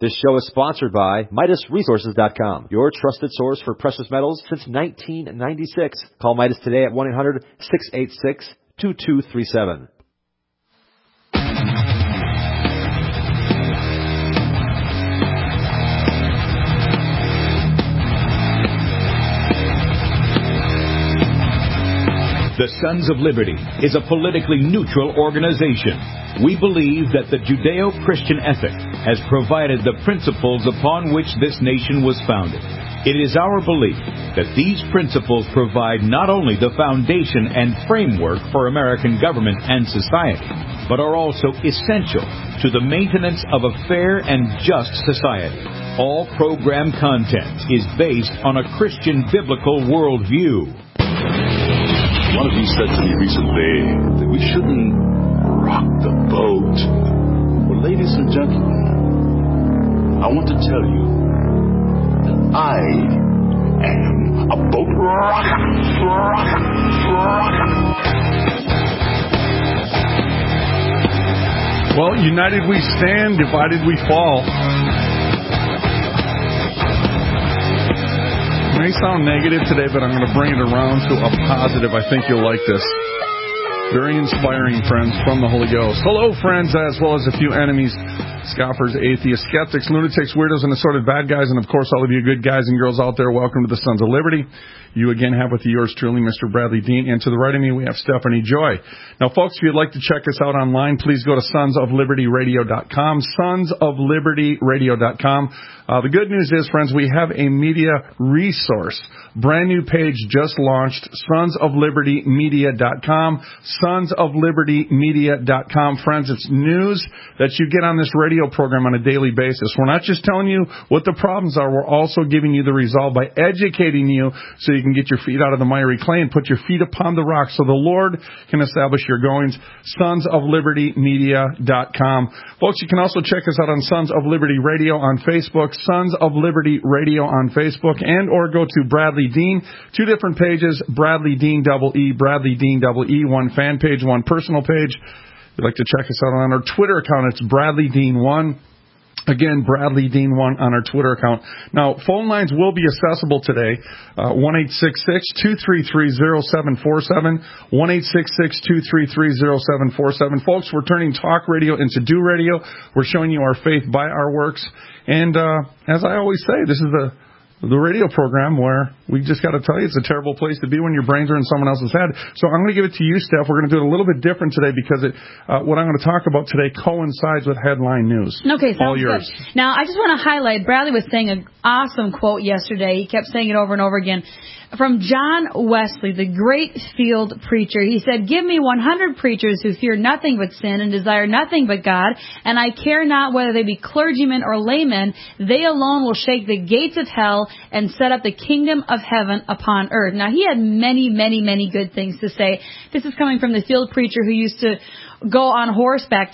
This show is sponsored by MidasResources.com, your trusted source for precious metals since 1996. Call Midas today at 1-800-686-2237. The Sons of Liberty is a politically neutral organization. We believe that the Judeo-Christian ethic has provided the principles upon which this nation was founded. It is our belief that these principles provide not only the foundation and framework for American government and society, but are also essential to the maintenance of a fair and just society. All program content is based on a Christian biblical worldview. One of you said to me recently that we shouldn't rock the boat. Well, ladies and gentlemen, I want to tell you that I am a boat rocker. Well, united we stand, divided we fall. It may sound negative today, but I'm going to bring it around to a positive. I think you'll like this. Very inspiring, friends, from the Holy Ghost. Hello, friends, as well as a few enemies, scoffers, atheists, skeptics, lunatics, weirdos, and assorted bad guys, and, of course, all of you good guys and girls out there. Welcome to the Sons of Liberty. You again have with yours truly, Mr. Bradley Dean, and to the right of me we have Stephanie Joy. Now, folks, if you'd like to check us out online, please go to sonsoflibertyradio.com, sonsoflibertyradio.com. The good news is, friends, we have a media resource. Brand new page just launched, sonsoflibertymedia.com, sonsoflibertymedia.com. Friends, it's news that you get on this radio program on a daily basis. We're not just telling you what the problems are, we're also giving you the resolve by educating you so you can get your feet out of the miry clay and put your feet upon the rock so the Lord can establish your goings. Sonsoflibertymedia.com. Folks, you can also check us out on Sons of Liberty Radio on Facebook, Sons of Liberty Radio on Facebook, and or go to Bradley Dean. Two different pages, Bradley Dean double E, Bradley Dean double E, one fan page, one personal page. If you'd like to check us out on our Twitter account, it's Bradley Dean 1. Again, Bradley Dean 1 on our Twitter account. Now, phone lines will be accessible today. 1-866-233-0747. 1-866-233-0747. Folks, we're turning talk radio into do radio. We're showing you our faith by our works. And as I always say, this is the radio program where we just got to tell you it's a terrible place to be when your brains are in someone else's head. So I'm going to give it to you, Steph. We're going to do it a little bit different today because what I'm going to talk about today coincides with headline news. Okay, sounds all yours. Good. Now, I just want to highlight, Bradley was saying an awesome quote yesterday. He kept saying it over and over again. From John Wesley, the great field preacher. He said, "Give me 100 preachers who fear nothing but sin and desire nothing but God, and I care not whether they be clergymen or laymen. They alone will shake the gates of hell and set up the kingdom of heaven upon earth." Now, he had many, many, many good things to say. This is coming from the field preacher who used to go on horseback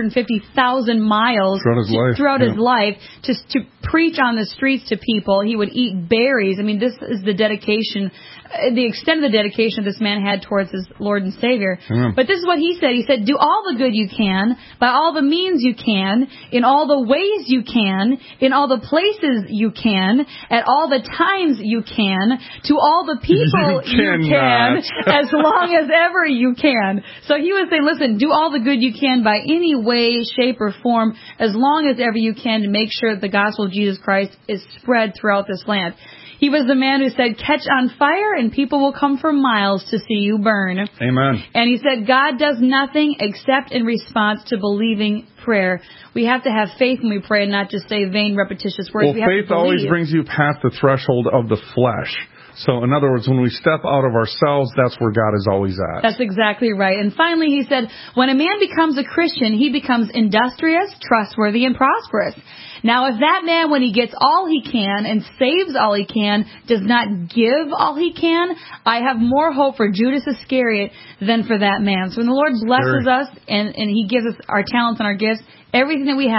250,000 miles throughout his life to preach on the streets to people. He would eat berries. I mean, this is the dedication, the extent of the dedication this man had towards his Lord and Savior. Amen. But this is what he said. He said, "Do all the good you can, by all the means you can, in all the ways you can, in all the places you can, at all the times you can, to all the people you can, as long as ever you can." So he was saying, listen, do all the good you can by any way, shape, or form, as long as ever you can, to make sure that the gospel of Jesus Christ is spread throughout this land. He was the man who said, "Catch on fire and people will come for miles to see you burn." Amen. And he said, God does nothing except in response to believing prayer. We have to have faith when we pray and not just say vain, repetitious words. Well, faith always brings you past the threshold of the flesh. So, in other words, when we step out of ourselves, that's where God is always at. That's exactly right. And finally, he said, when a man becomes a Christian, he becomes industrious, trustworthy, and prosperous. Now, if that man, when he gets all he can and saves all he can, does not give all he can, I have more hope for Judas Iscariot than for that man. So when the Lord blesses us and he gives us our talents and our gifts, everything that we have,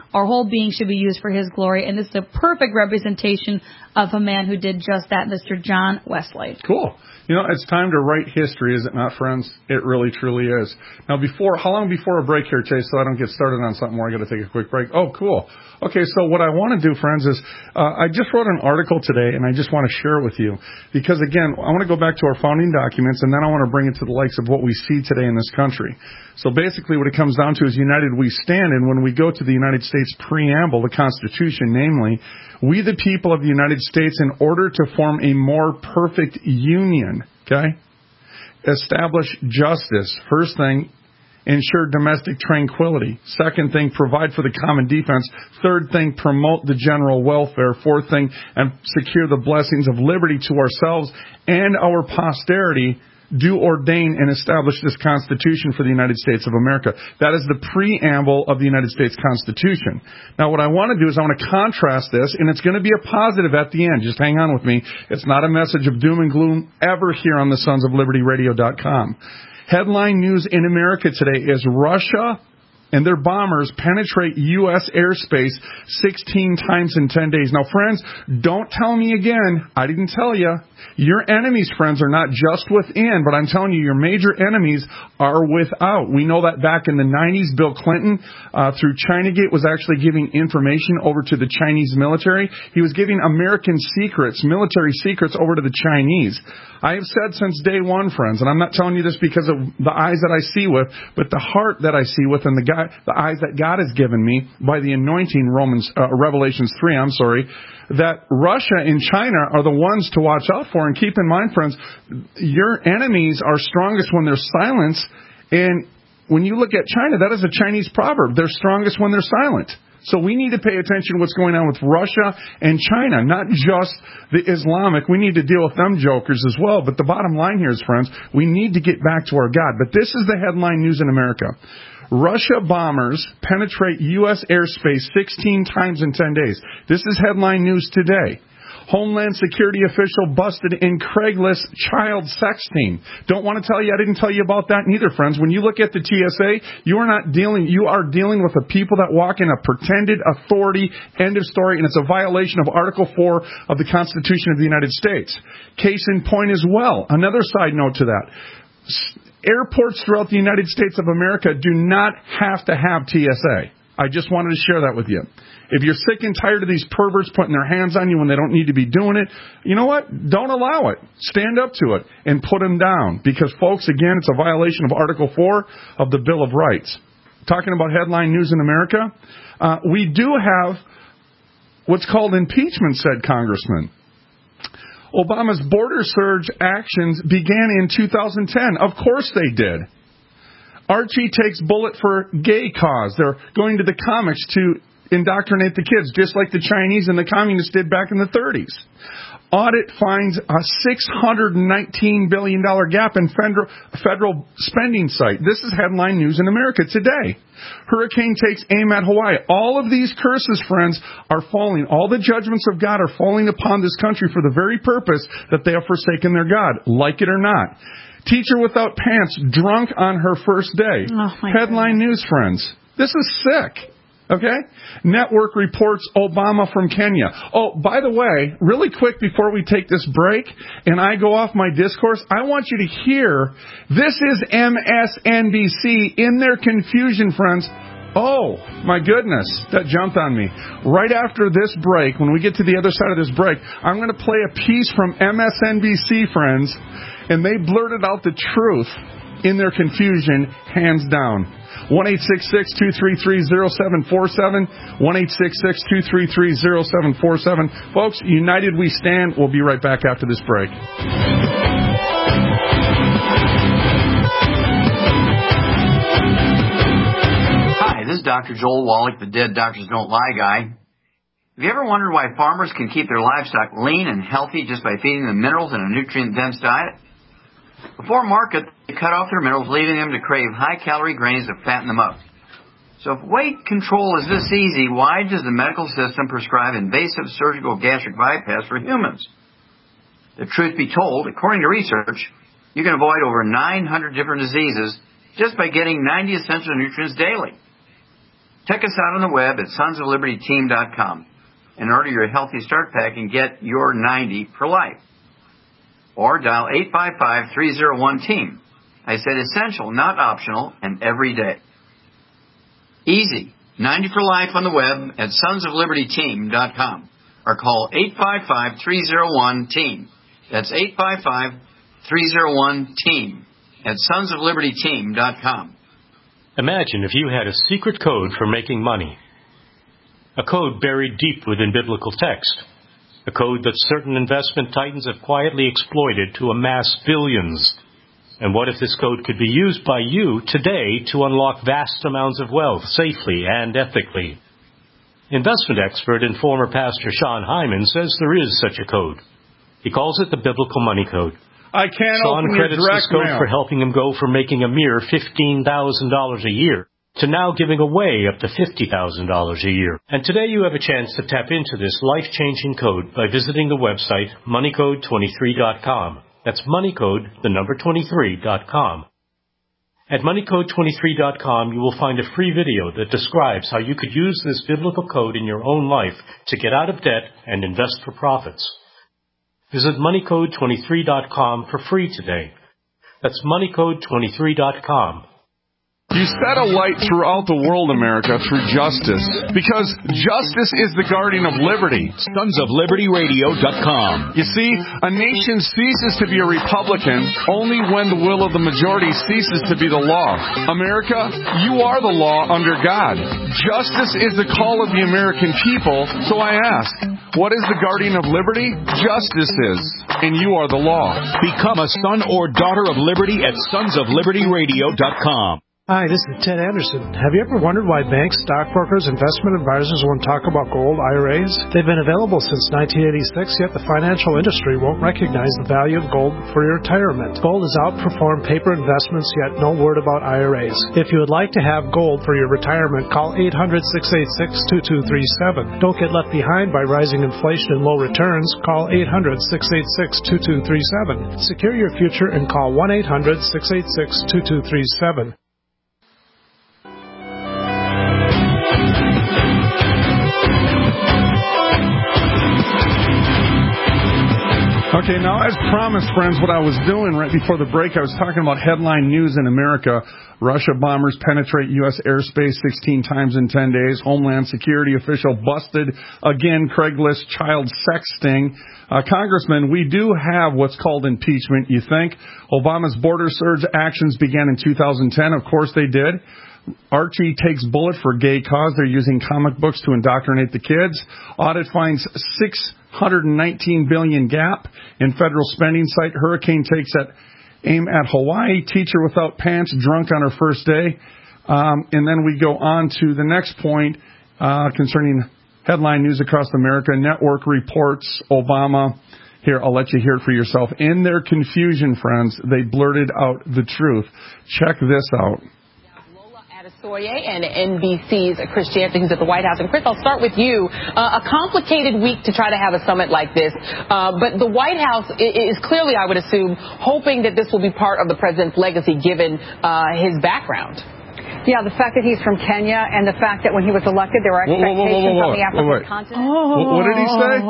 Our whole being should be used for His glory, and this is a perfect representation of a man who did just that, Mr. John Wesley. Cool. It's time to write history, is it not, friends? It really, truly is. Now, how long before a break here, Chase, so I don't get started on something where I got to take a quick break? Oh, cool. Okay, so what I want to do, friends, is I just wrote an article today, and I just want to share it with you. Because, again, I want to go back to our founding documents, and then I want to bring it to the likes of what we see today in this country. So basically what it comes down to is united we stand, and when we go to the United States preamble, the Constitution, namely, we the people of the United States, in order to form a more perfect union, okay, establish justice. First thing, ensure domestic tranquility. Second thing, provide for the common defense. Third thing, promote the general welfare. Fourth thing, and secure the blessings of liberty to ourselves and our posterity. Do ordain and establish this Constitution for the United States of America. That is the preamble of the United States Constitution. Now, what I want to do is I want to contrast this, and it's going to be a positive at the end. Just hang on with me. It's not a message of doom and gloom ever here on the sonsoflibertyradio.com. Headline news in America today is Russia and their bombers penetrate U.S. airspace 16 times in 10 days. Now, friends, don't tell me again. I didn't tell you. Your enemies, friends, are not just within, but I'm telling you, your major enemies are without. We know that back in the 90s, Bill Clinton, through Chinagate, was actually giving information over to the Chinese military. He was giving American secrets, military secrets, over to the Chinese. I have said since day one, friends, and I'm not telling you this because of the eyes that I see with, but the heart that I see with, and the eyes that God has given me by the anointing, Revelations 3, that Russia and China are the ones to watch out for. And keep in mind, friends, your enemies are strongest when they're silent. And when you look at China, that is a Chinese proverb. They're strongest when they're silent. So we need to pay attention to what's going on with Russia and China, not just the Islamic. We need to deal with them jokers as well. But the bottom line here is, friends, we need to get back to our God. But this is the headline news in America. Russia bombers penetrate U.S. airspace 16 times in 10 days. This is headline news today. Homeland Security official busted in Craigslist child sexting. Don't want to tell you, I didn't tell you about that neither, friends. When you look at the TSA, you are dealing with the people that walk in a pretended authority, end of story, and it's a violation of Article 4 of the Constitution of the United States. Case in point as well. Another side note to that. Airports throughout the United States of America do not have to have TSA. I just wanted to share that with you. If you're sick and tired of these perverts putting their hands on you when they don't need to be doing it, you know what? Don't allow it. Stand up to it and put them down. Because, folks, again, it's a violation of Article 4 of the Bill of Rights. Talking about headline news in America, we do have what's called impeachment, said Congressman. Obama's border surge actions began in 2010. Of course they did. Archie takes bullet for gay cause. They're going to the comics to indoctrinate the kids, just like the Chinese and the communists did back in the 30s. Audit finds a $619 billion gap in federal spending site. This is headline news in America today. Hurricane takes aim at Hawaii. All of these curses, friends, are falling. All the judgments of God are falling upon this country for the very purpose that they have forsaken their God, like it or not. Teacher without pants, drunk on her first day. Headline news, friends. This is sick. Okay? Network reports Obama from Kenya. Oh, by the way, really quick before we take this break and I go off my discourse, I want you to hear, this is MSNBC in their confusion, friends. Oh, my goodness, that jumped on me. Right after this break, when we get to the other side of this break, I'm going to play a piece from MSNBC, friends, and they blurted out the truth in their confusion, hands down. 1-866-233-0747, 1-866-233-0747. Folks, united we stand. We'll be right back after this break. Hi, this is Dr. Joel Wallach, the Dead Doctors Don't Lie guy. Have you ever wondered why farmers can keep their livestock lean and healthy just by feeding them minerals in a nutrient-dense diet? Before market, they cut off their minerals, leaving them to crave high-calorie grains to fatten them up. So if weight control is this easy, why does the medical system prescribe invasive surgical gastric bypass for humans? The truth be told, according to research, you can avoid over 900 different diseases just by getting 90 essential nutrients daily. Check us out on the web at sonsoflibertyteam.com and order your Healthy Start Pack and get your 90 for life. Or dial 855-301-TEAM. I said essential, not optional, and every day. Easy. 90 for life on the web at sonsoflibertyteam.com or call 855-301-TEAM. That's 855-301-TEAM at sonsoflibertyteam.com. Imagine if you had a secret code for making money. A code buried deep within biblical text. A code that certain investment titans have quietly exploited to amass billions. And what if this code could be used by you today to unlock vast amounts of wealth safely and ethically? Investment expert and former pastor Sean Hyman says there is such a code. He calls it the Biblical Money Code. I can't Sean open credits your this direct code mail for helping him go from making a mere $15,000 a year to now giving away up to $50,000 a year. And today you have a chance to tap into this life-changing code by visiting the website moneycode23.com. That's moneycode, the number 23.com. At moneycode23.com, you will find a free video that describes how you could use this biblical code in your own life to get out of debt and invest for profits. Visit moneycode23.com for free today. That's moneycode23.com. You set a light throughout the world, America, through justice, because justice is the guardian of liberty. SonsOfLibertyRadio.com. You see, a nation ceases to be a republican only when the will of the majority ceases to be the law. America, you are the law under God. Justice is the call of the American people, so I ask, what is the guardian of liberty? Justice is, and you are the law. Become a son or daughter of liberty at SonsOfLibertyRadio.com. Hi, this is Ted Anderson. Have you ever wondered why banks, stockbrokers, investment advisors won't talk about gold IRAs? They've been available since 1986, yet the financial industry won't recognize the value of gold for your retirement. Gold has outperformed paper investments, yet no word about IRAs. If you would like to have gold for your retirement, call 800-686-2237. Don't get left behind by rising inflation and low returns. Call 800-686-2237. Secure your future and call 1-800-686-2237. Okay, now as promised, friends, what I was doing right before the break, I was talking about headline news in America. Russia bombers penetrate U.S. airspace 16 times in 10 days. Homeland Security official busted again. Craigslist child sexting. Congressman, we do have what's called impeachment, you think. Obama's border surge actions began in 2010. Of course they did. Archie takes bullet for gay cause. They're using comic books to indoctrinate the kids. Audit finds $619 billion gap in federal spending. Site hurricane takes aim at Hawaii. Teacher without pants, drunk on her first day. And then we go on to the next point concerning headline news across America. Network reports Obama. Here, I'll let you hear it for yourself. In their confusion, friends, they blurted out the truth. Check this out. Soye and NBC's Chris Jansen, who's at the White House. And Chris, I'll start with you. A complicated week to try to have a summit like this. But the White House is clearly, I would assume, hoping that this will be part of the president's legacy given his background. Yeah, the fact that he's from Kenya and the fact that when he was elected, there were expectations on the African continent. What did he say?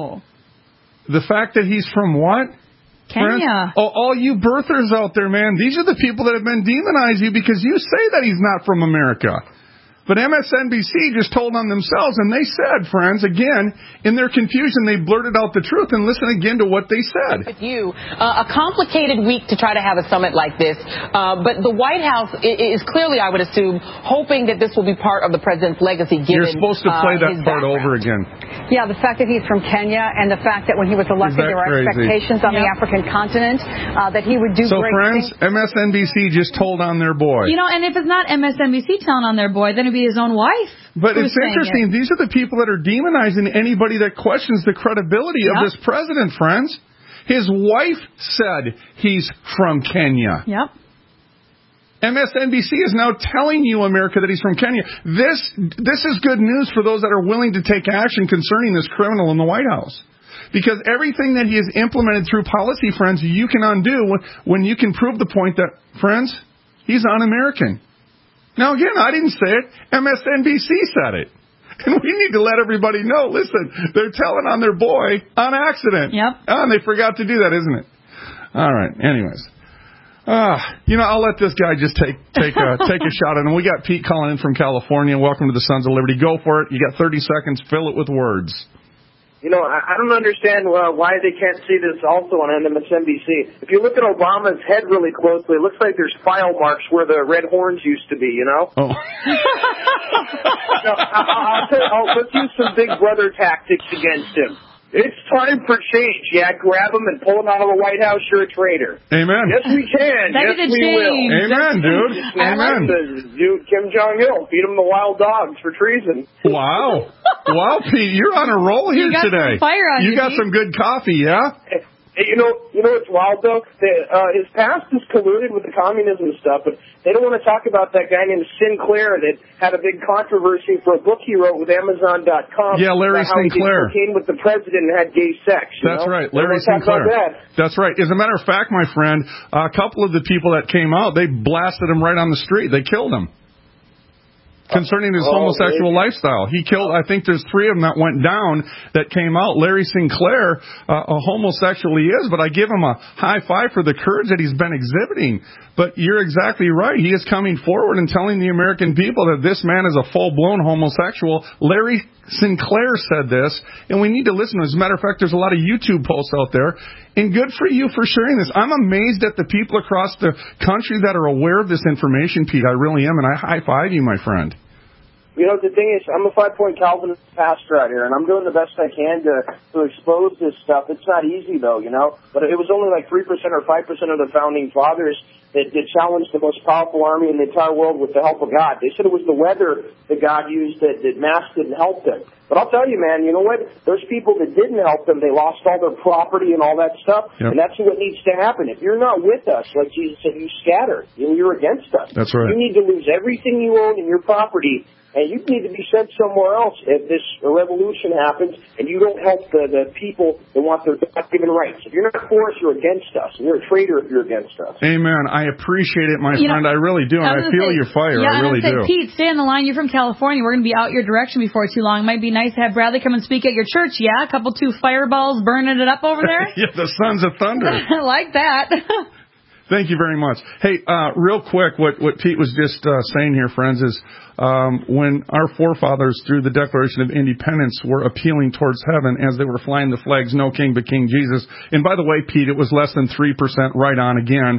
The fact that he's from what? Kenya. Oh, all you birthers out there, man. These are the people that have been demonizing you because you say that he's not from America. But MSNBC just told on themselves, and they said, friends, again, in their confusion, they blurted out the truth. And listen again to what they said. With you, a complicated week to try to have a summit like this. But the White House is clearly, I would assume, hoping that this will be part of the president's legacy given You're supposed to play that part over again. Yeah, the fact that he's from Kenya and the fact that when he was elected, there were expectations on the African continent that he would do so, great friends, things. MSNBC just told on their boy. You know, and if it's not MSNBC telling on their boy, then it'd be his own wife. But it's interesting. These are the people that are demonizing anybody that questions the credibility of this president, friends. His wife said he's from Kenya. Yep. MSNBC is now telling you, America, that he's from Kenya. This is good news for those that are willing to take action concerning this criminal in the White House. Because everything that he has implemented through policy, friends, you can undo when you can prove the point that, friends, he's un-American. Now, again, I didn't say it. MSNBC said it. And we need to let everybody know, listen, they're telling on their boy on accident. Yep. Oh, and they forgot to do that, isn't it? All right. Anyways. I'll let this guy just take a shot at him. We got Pete calling in from California. Welcome to the Sons of Liberty. Go for it. You got 30 seconds. Fill it with words. I don't understand why they can't see this also on MSNBC. If you look at Obama's head really closely, it looks like there's file marks where the red horns used to be, Oh. Let's use some Big Brother tactics against him. It's time for change. Yeah, grab him and pull him out of the White House. You're a traitor. Amen. Yes, we can. Yes, we will. Amen, dude. Amen. Dude, Kim Jong-il, feed him the wild dogs for treason. Wow. Wow, Pete, you're on a roll here today. Some fire on you got some good coffee, yeah? You know what's wild, though? His past is colluded with the communism stuff, but they don't want to talk about that guy named Sinclair that had a big controversy for a book he wrote with Amazon.com. Yeah, Larry Sinclair. He came with the president and had gay sex. That's right, Larry Sinclair. That's right. As a matter of fact, my friend, a couple of the people that came out, they blasted him right on the street. They killed him. Concerning his homosexual lifestyle. He killed, I think there's 3 of them that went down that came out. Larry Sinclair, a homosexual he is, but I give him a high five for the courage that he's been exhibiting. But you're exactly right. He is coming forward and telling the American people that this man is a full-blown homosexual. Larry Sinclair said this, and we need to listen. As a matter of fact, there's a lot of YouTube posts out there, and good for you for sharing this. I'm amazed at the people across the country that are aware of this information, Pete. I really am, and I high-five you, my friend. The thing is, I'm a 5-point Calvinist pastor out here, and I'm doing the best I can to expose this stuff. It's not easy, though, But it was only like 3% or 5% of the founding fathers that challenged the most powerful army in the entire world with the help of God. They said it was the weather that God used that mass didn't help them. But I'll tell you, man, you know what? Those people that didn't help them, they lost all their property and all that stuff. Yep. And that's what needs to happen. If you're not with us, like Jesus said, you scatter. You're against us. That's right. You need to lose everything you own in your property. And you need to be sent somewhere else if this revolution happens and you don't help the people that want their God-given rights. If you're not for us, you're against us. And you're a traitor if you're against us. Amen. I appreciate it, my friend. I really do. And I feel your fire. I really do. Pete, stay on the line. You're from California. We're going to be out your direction before too long. It might be nice to have Bradley come and speak at your church. Yeah, a couple 2 fireballs burning it up over there. Yeah, the Sons of Thunder. I like that. Thank you very much. Hey, real quick, what Pete was just saying here, friends, is when our forefathers, through the Declaration of Independence, were appealing towards heaven as they were flying the flags, no king but King Jesus. And by the way, Pete, it was less than 3% right on again.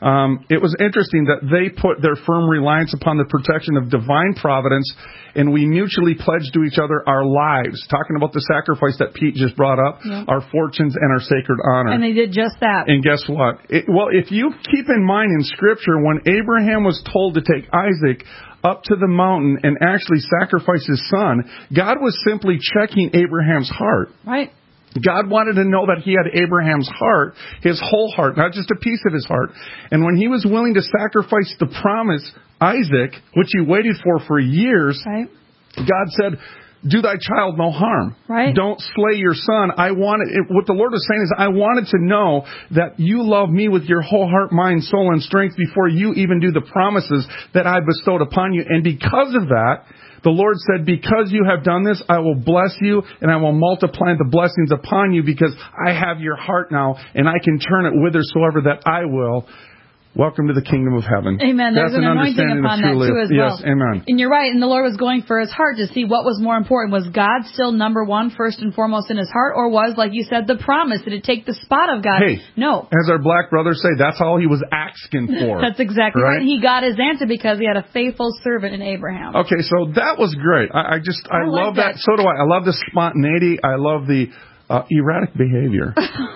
It was interesting that they put their firm reliance upon the protection of divine providence, and we mutually pledged to each other our lives, talking about the sacrifice that Pete just brought up, our fortunes and our sacred honor. And they did just that. And guess what? If you keep in mind in Scripture, when Abraham was told to take Isaac up to the mountain and actually sacrifice his son, God was simply checking Abraham's heart. Right. God wanted to know that he had Abraham's heart, his whole heart, not just a piece of his heart. And when he was willing to sacrifice the promise, Isaac, which he waited for years, right, God said, do thy child no harm. Right. Don't slay your son. What the Lord was saying is, I wanted to know that you love me with your whole heart, mind, soul, and strength before you even do the promises that I bestowed upon you. And because of that, the Lord said, because you have done this, I will bless you and I will multiply the blessings upon you because I have your heart now and I can turn it whithersoever that I will. Welcome to the kingdom of heaven. Amen. There's an anointing upon that too as well. Yes, amen. And you're right. And the Lord was going for his heart to see what was more important. Was God still number one, first and foremost in his heart? Or was, like you said, the promise? Did it take the spot of God? Hey, no. As our black brothers say, that's all he was asking for. That's exactly right. He got his answer because he had a faithful servant in Abraham. Okay, so that was great. I love that. So do I. I love the spontaneity. I love the erratic behavior.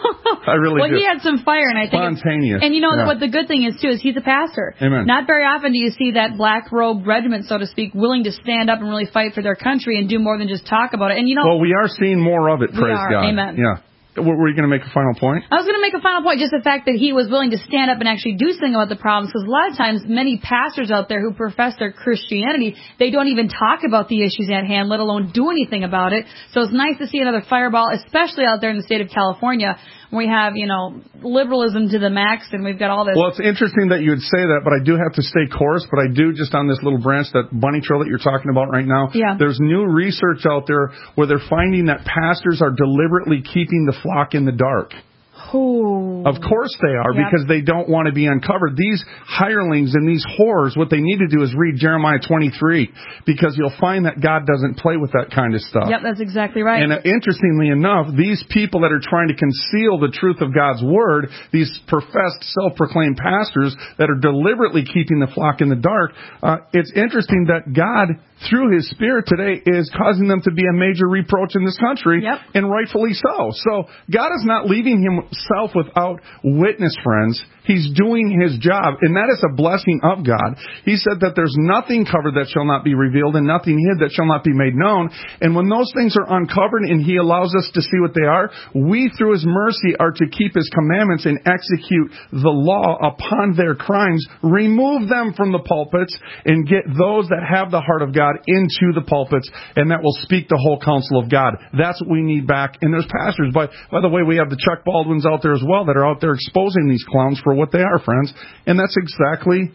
I really do. He had some fire, and I think spontaneous. And you know what the good thing is too is he's a pastor. Amen. Not very often do you see that black robe regiment, so to speak, willing to stand up and really fight for their country and do more than just talk about it. And well, we are seeing more of it. Praise God. Amen. Yeah. Were you going to make a final point? I was going to make a final point, just the fact that he was willing to stand up and actually do something about the problems, because a lot of times many pastors out there who profess their Christianity, they don't even talk about the issues at hand, let alone do anything about it. So it's nice to see another fireball, especially out there in the state of California. We have, liberalism to the max, and we've got all this. Well, it's interesting that you would say that, but I do have to stay course. But I do, just on this little branch, that bunny trail that you're talking about right now, there's new research out there where they're finding that pastors are deliberately keeping the flock in the dark. Ooh. Of course they are, because they don't want to be uncovered. These hirelings and these whores, what they need to do is read Jeremiah 23, because you'll find that God doesn't play with that kind of stuff. Yep, that's exactly right. And interestingly enough, these people that are trying to conceal the truth of God's word, these professed, self-proclaimed pastors that are deliberately keeping the flock in the dark, it's interesting that God, through His Spirit today, is causing them to be a major reproach in this country, and rightfully so. So God is not leaving Himself without witness, friends. He's doing His job, and that is a blessing of God. He said that there's nothing covered that shall not be revealed, and nothing hid that shall not be made known. And when those things are uncovered and He allows us to see what they are, we, through His mercy, are to keep His commandments and execute the law upon their crimes, remove them from the pulpits, and get those that have the heart of God into the pulpits, and that will speak the whole counsel of God. That's what we need back. And there's pastors. By the way, we have the Chuck Baldwins out there as well that are out there exposing these clowns for what they are, friends. And that's exactly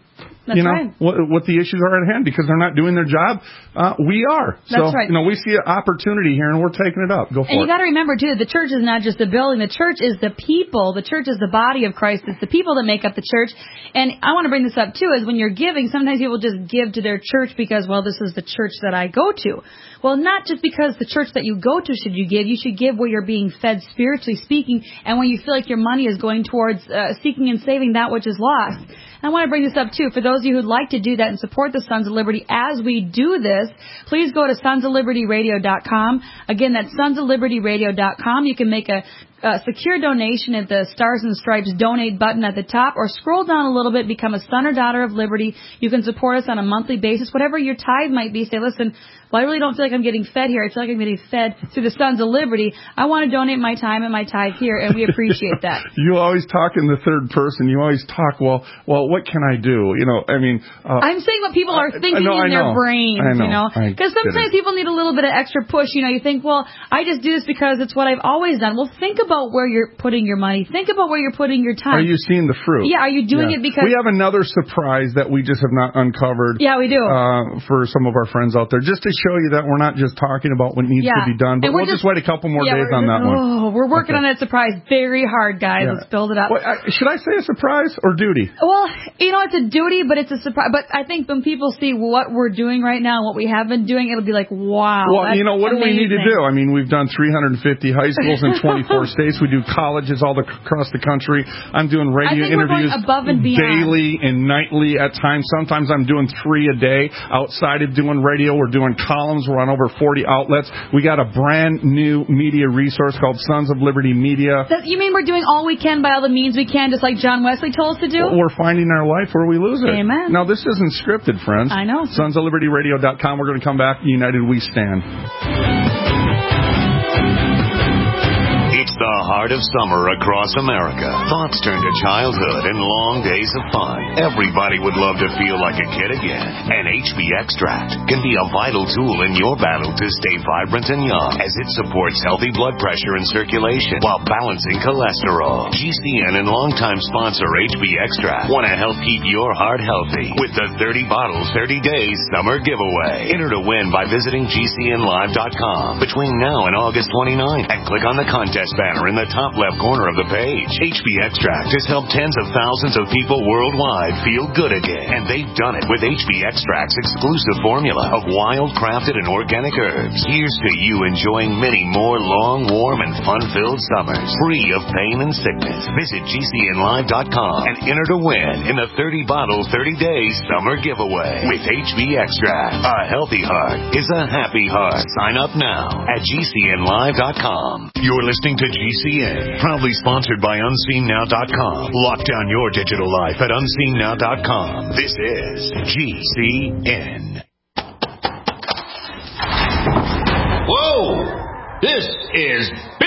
what the issues are at hand, because they're not doing their job. We are. That's right. We see an opportunity here, and we're taking it up. Go for it. And you got to remember, too, the church is not just a building. The church is the people. The church is the body of Christ. It's the people that make up the church. And I want to bring this up, too, is when you're giving, sometimes people just give to their church because, well, this is the church that I go to. Well, not just because the church that you go to should you give. You should give where you're being fed, spiritually speaking, and when you feel like your money is going towards seeking and saving that which is lost. I want to bring this up, too. For those of you who'd like to do that and support the Sons of Liberty as we do this, please go to sonsoflibertyradio.com. Again, that's sonsoflibertyradio.com. You can make a secure donation at the Stars and Stripes donate button at the top, or scroll down a little bit, become a son or daughter of Liberty. You can support us on a monthly basis, whatever your tithe might be. Say, listen, well, I really don't feel like I'm getting fed here. I feel like I'm getting fed through the Sons of Liberty. I want to donate my time and my tithe here, and we appreciate that. You always talk in the third person. You always talk, well, what can I do? I'm saying what people are thinking in their brains, Because sometimes people need a little bit of extra push. You think, well, I just do this because it's what I've always done. Well, think about where you're putting your money. Think about where you're putting your time. Are you seeing the fruit? Yeah, are you doing it because... We have another surprise that we just have not uncovered. Yeah, we do. For some of our friends out there, just to show you that we're not just talking about what needs to be done, but we'll just wait a couple more days on that one. Oh, we're working on that surprise very hard, guys. Let's build it up. Well, should I say a surprise or duty? Well, it's a duty, but it's a surprise. But I think when people see what we're doing right now, what we have been doing, it'll be like, wow. Well, what do we need to do? I mean, we've done 350 high schools in 24 states. We do colleges all across the country. I'm doing radio interviews above and beyond. Daily and nightly at times. Sometimes I'm doing 3 a day. Outside of doing radio, we're doing columns. We're on over 40 outlets. We got a brand new media resource called Sons of Liberty Media. You mean we're doing all we can by all the means we can, just like John Wesley told us to do? Well, we're finding our life where we lose it. Amen. Now, this isn't scripted, friends. I know. SonsOfLibertyRadio.com. We're going to come back. United we stand. It's the heart of summer across America. Thoughts turn to childhood and long days of fun. Everybody would love to feel like a kid again. And HB Extract can be a vital tool in your battle to stay vibrant and young, as it supports healthy blood pressure and circulation while balancing cholesterol. GCN and longtime sponsor HB Extract want to help keep your heart healthy with the 30 bottles, 30 days summer giveaway. Enter to win by visiting GCNlive.com between now and August 29th and click on the contest banner in the top left corner of the page. HB Extract has helped tens of thousands of people worldwide feel good again, and they've done it with HB Extract's exclusive formula of wild, crafted, and organic herbs. Here's to you enjoying many more long, warm, and fun-filled summers, free of pain and sickness. Visit GCNlive.com and enter to win in the 30 bottles, 30 days summer giveaway with HB Extract. A healthy heart is a happy heart. Sign up now at GCNlive.com. You're listening to GCN, proudly sponsored by UnseenNow.com. Lock down your digital life at UnseenNow.com. This is GCN. Whoa! This is big!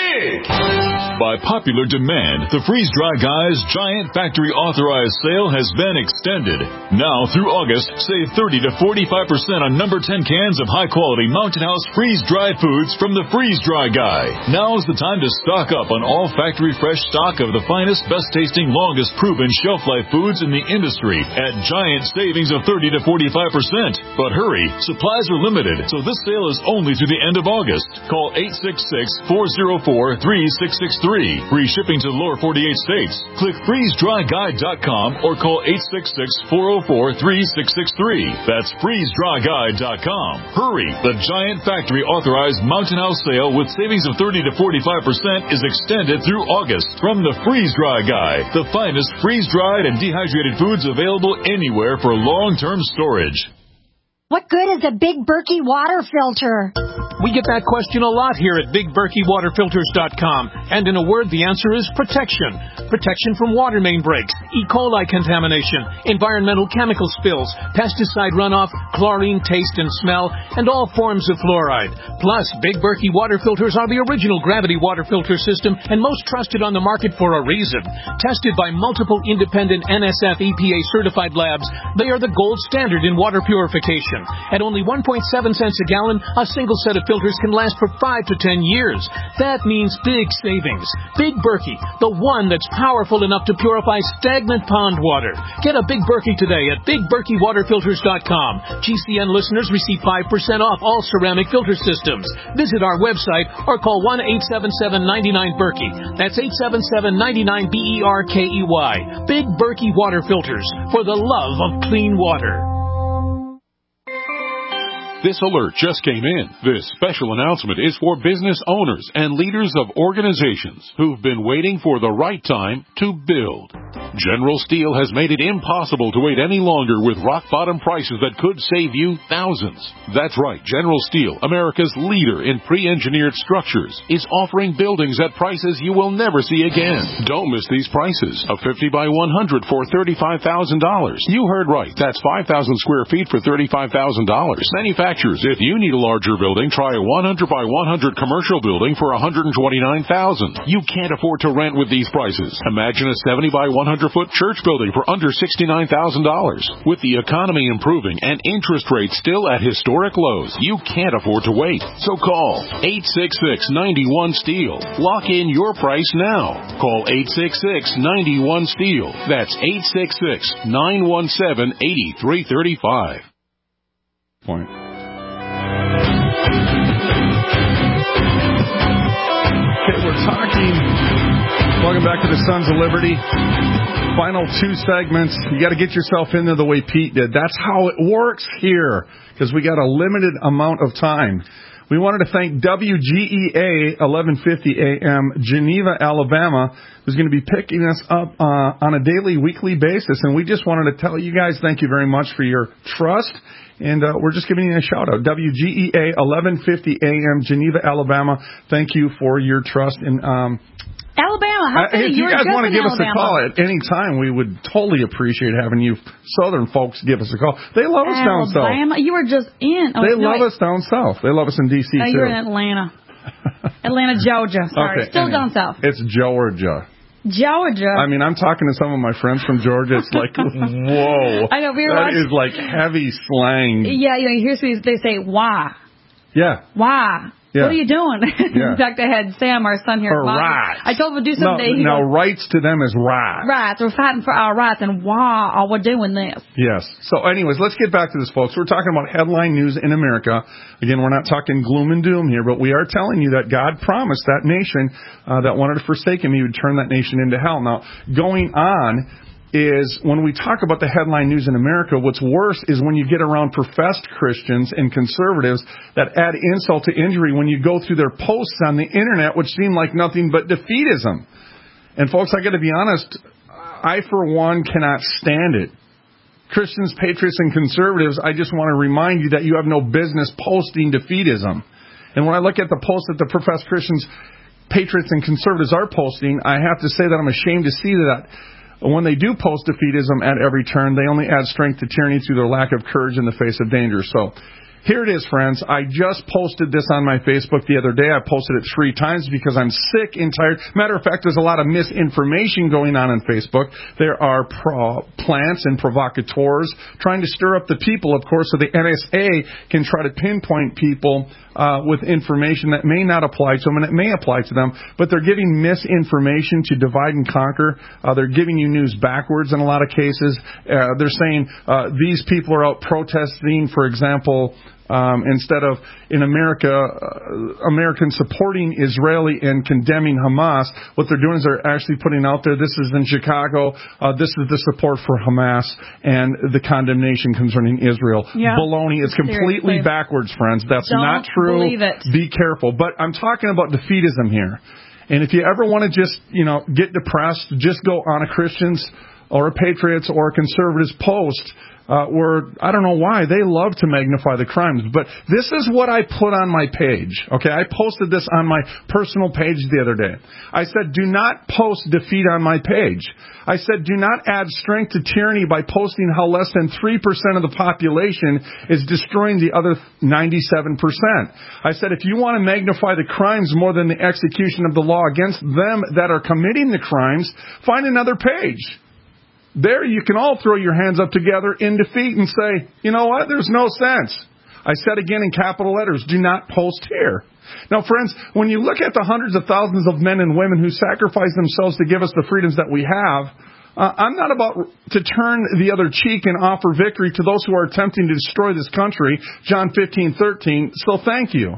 big! By popular demand, the Freeze Dry Guy's giant factory authorized sale has been extended. Now through August, save 30 to 45% on number 10 cans of high-quality Mountain House freeze-dried foods from the Freeze Dry Guy. Now's the time to stock up on all factory fresh stock of the finest, best-tasting, longest-proven shelf-life foods in the industry at giant savings of 30 to 45%. But hurry, supplies are limited, so this sale is only through the end of August. Call 866-404-3663. Free shipping to the lower 48 states. Click freezedryguide.com or call 866-404-3663. That's freezedryguide.com. Hurry! The giant factory authorized Mountain House sale with savings of 30 to 45% is extended through August from the Freeze Dry Guy, the finest freeze-dried and dehydrated foods available anywhere for long-term storage. What good is a Big Berkey water filter? We get that question a lot here at BigBerkeyWaterFilters.com. And in a word, the answer is protection. Protection from water main breaks, E. coli contamination, environmental chemical spills, pesticide runoff, chlorine taste and smell, and all forms of fluoride. Plus, Big Berkey water filters are the original gravity water filter system and most trusted on the market for a reason. Tested by multiple independent NSF EPA certified labs, they are the gold standard in water purification. At only 1.7 cents a gallon, a single set of filters can last for 5 to 10 years. That means big savings. Big Berkey, the one that's powerful enough to purify stagnant pond water. Get a Big Berkey today at BigBerkeyWaterFilters.com. GCN listeners receive 5% off all ceramic filter systems. Visit our website or call 1-877-99-BERKEY. That's 877-99-BERKEY. Big Berkey Water Filters, for the love of clean water. This alert just came in. This special announcement is for business owners and leaders of organizations who've been waiting for the right time to build. General Steel has made it impossible to wait any longer with rock-bottom prices that could save you thousands. That's right, General Steel, America's leader in pre-engineered structures, is offering buildings at prices you will never see again. Don't miss these prices. A 50 by 100 for $35,000. You heard right. That's 5,000 square feet for $35,000. Manufacturers, if you need a larger building, try a 100 by 100 commercial building for $129,000. You can't afford to rent with these prices. Imagine a 70 by 100-foot church building for under $69,000. With the economy improving and interest rates still at historic lows, you can't afford to wait. So call 866-91-STEEL. Lock in your price now. Call 866-91-STEEL. That's 866-917-8335. Point. Okay, we're talking. Welcome back to the Sons of Liberty. Final two segments. You got to get yourself in there the way Pete did. That's how it works here, because we got a limited amount of time. We wanted to thank WGEA 1150 AM, Geneva, Alabama, who's going to be picking us up on a daily, weekly basis. And we just wanted to tell you guys thank you very much for your trust. And we're just giving you a shout-out. WGEA 1150 AM, Geneva, Alabama. Thank you for your trust in Alabama. If you guys want to give us a call at any time, we would totally appreciate having you Southern folks give us a call. They love us down south. Alabama? You were just in. They love us down south. They love us in D.C., too. You're in Atlanta. Atlanta, Georgia. Sorry. Okay, Still down south. It's Georgia. Georgia. I mean, I'm talking to some of my friends from Georgia. It's like, whoa. I know. That is like heavy slang. Yeah, here's what they say, why? Yeah. Why? Yeah. What are you doing? Yeah. In fact, I had Sam, our son here. Rights. I told him to do something. No, rights to them is rights. Rights. We're fighting for our rights, and why we're doing this. Yes. So anyways, let's get back to this, folks. We're talking about headline news in America. Again, we're not talking gloom and doom here, but we are telling you that God promised that nation that wanted to forsake him, he would turn that nation into hell. Now, going on is when we talk about the headline news in America, what's worse is when you get around professed Christians and conservatives that add insult to injury when you go through their posts on the internet, which seem like nothing but defeatism. And folks, I got to be honest, I for one cannot stand it. Christians, patriots, and conservatives, I just want to remind you that you have no business posting defeatism. And when I look at the posts that the professed Christians, patriots, and conservatives are posting, I have to say that I'm ashamed to see that when they do post defeatism at every turn, they only add strength to tyranny through their lack of courage in the face of danger. So Here it is, friends. I just posted this on my Facebook the other day. I posted it 3 times because I'm sick and tired. Matter of fact, there's a lot of misinformation going on Facebook. There are plants and provocateurs trying to stir up the people, of course, so the NSA can try to pinpoint people with information that may not apply to them, and it may apply to them, but they're giving misinformation to divide and conquer. They're giving you news backwards in a lot of cases. They're saying these people are out protesting, for example, instead of in America, Americans supporting Israeli and condemning Hamas, what they're doing is they're actually putting out there, this is in Chicago, this is the support for Hamas and the condemnation concerning Israel. Yeah. Baloney. It's completely backwards, friends. That's not true. Believe it. Be careful. But I'm talking about defeatism here. And if you ever want to just, get depressed, just go on a Christian's or a Patriot's or a Conservative's post where, I don't know why, they love to magnify the crimes. But this is what I put on my page. Okay, I posted this on my personal page the other day. I said, do not post defeat on my page. I said, do not add strength to tyranny by posting how less than 3% of the population is destroying the other 97%. I said, if you want to magnify the crimes more than the execution of the law against them that are committing the crimes, find another page. There you can all throw your hands up together in defeat and say, you know what, there's no sense. I said again in capital letters, do not post here. Now, friends, when you look at the hundreds of thousands of men and women who sacrifice themselves to give us the freedoms that we have, I'm not about to turn the other cheek and offer victory to those who are attempting to destroy this country, John 15:13, so thank you.